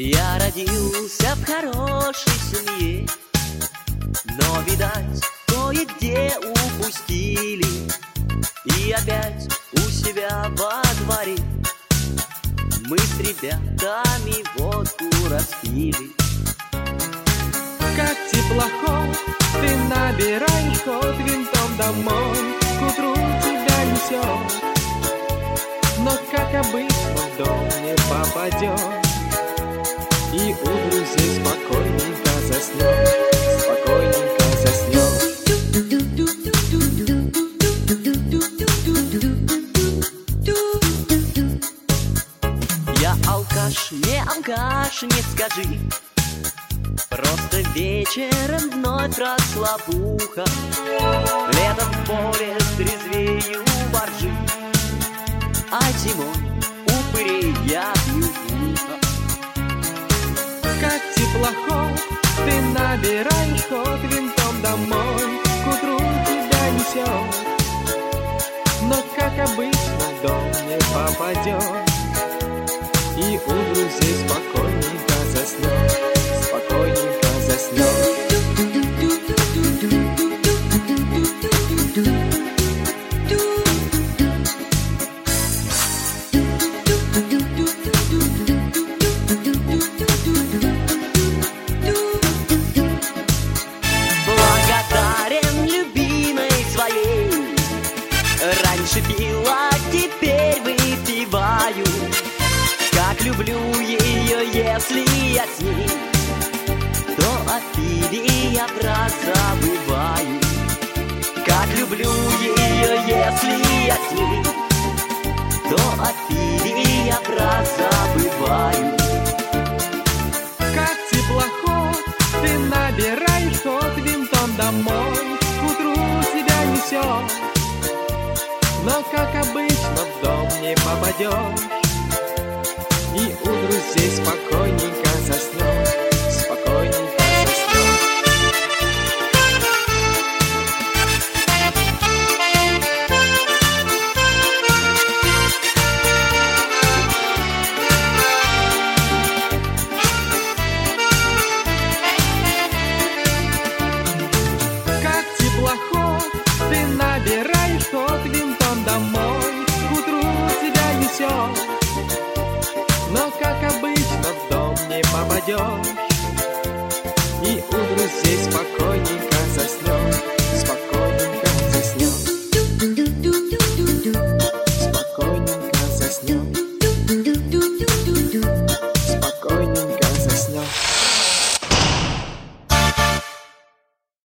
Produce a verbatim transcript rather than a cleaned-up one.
Я родился в хорошей семье, но, видать, кое-где упустили. И опять у себя во дворе мы с ребятами водку распили. Как теплоход ты набираешь ход винтом домой, к утру тебя несет, но, как обычно, в дом не попадешь. И у друзей спокойненько заснешь, спокойненько заснешь. Я алкаш, не алкаш, не скажи, просто вечером вновь расслабуха. Летом в поле трезвею боржи, а зимой упырей я пью в ухо. Как теплоход ты набираешь ход винтом домой, к утру тебя несет, но, как обычно, в дом не попадешь. И у друзей спокойненько заснешь, спокойненько заснешь. Благодарен любимой своей, раньше пила, теперь выпиваю. Как люблю ее, если я с ней, то о пиве я про забываю. Как люблю ее, если я с ней, то о пиве я про забываю. Как теплоход ты набираешь ход винтом домой, к утру тебя несет, но, как обычно, в дом не попадешь. И у друзей спокойненько заснешь, спокойненько заснешь. Как теплоход ты набираешь ход винтом домой, к утру тебя несет, но, как обычно, в дом не попадешь.